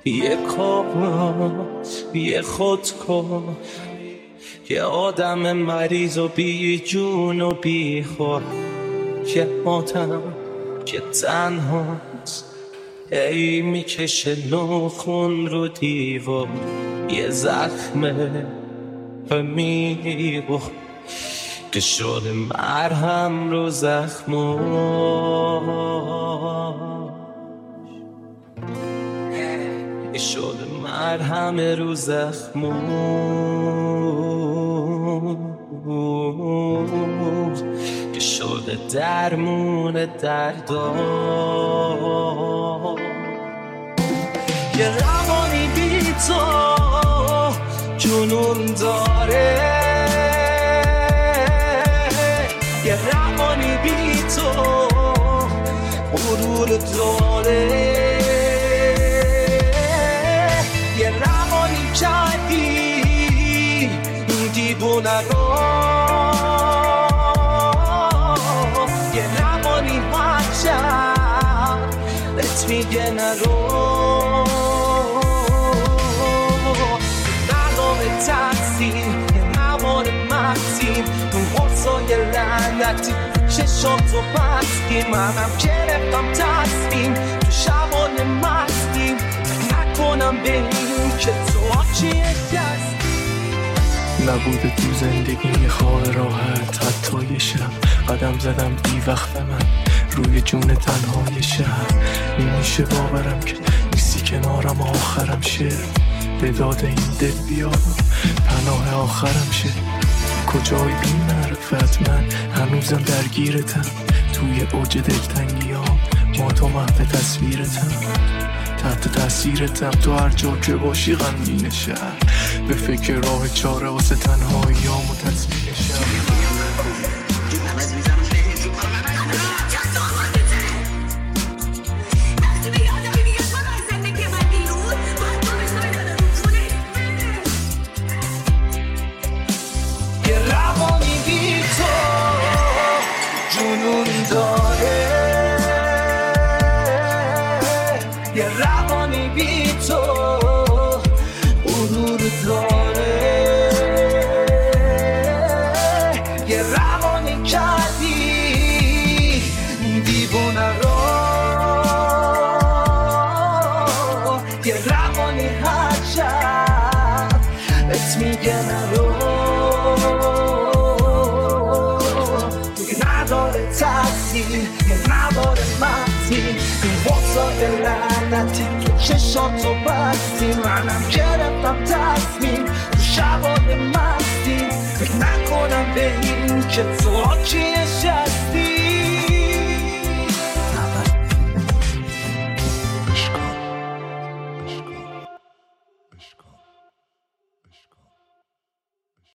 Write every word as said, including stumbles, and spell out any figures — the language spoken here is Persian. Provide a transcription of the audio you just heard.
یه کار یه خودکار، یه آدم مریض و بی جون و بی خور، یه آدم که تنهاست ای میکشه نخون رو دیوار، یه زخمه میگو که شده مرهم رو زخماش، که شده مرهم رو زخماش، که شده درمون دردا. یه روانی بی تو جنون داره، یه روانی بی تو غرور داره، یه روانی کردی دیوونه رو، یه روانی هر شب بهت میگه نرو، تقسیم یه مواد مقسیم اون قرصای لعنتی چشاتو بستیم، منم گرفتم تصمیم تو شبان مستیم نکنم به این که تو آچیه دستی. نبوده تو زندگی خواه راحت، حتی یه شب قدم زدم بی وقت من روی جون تنهای شهر، نمیشه باورم که نیستی کنارم، آخرم شعر به داد این دل بیارم، پناه آخرم شه. کجای بی معرفت من هنوزم درگیرتم، توی اوج دلتنگی ها ما تو محو تصویرتم، تحت تاثیرتم تو هر جا که باشی غمگین شهر، به فکر راه چاره واسه تنهایی ها و تصویر شهر. یه روانی بی تو غرور داره، یه روانی کردی دیوونه رو، یه روانی هر شب بهت میگه نرو، دیگه نداره تاثیر یه نداره مقصیر این واسای لعنتی تو چشاتو بستی، منم گرفتم تصمیم تو شبان مستی فکر نکنم به این که تو آکیه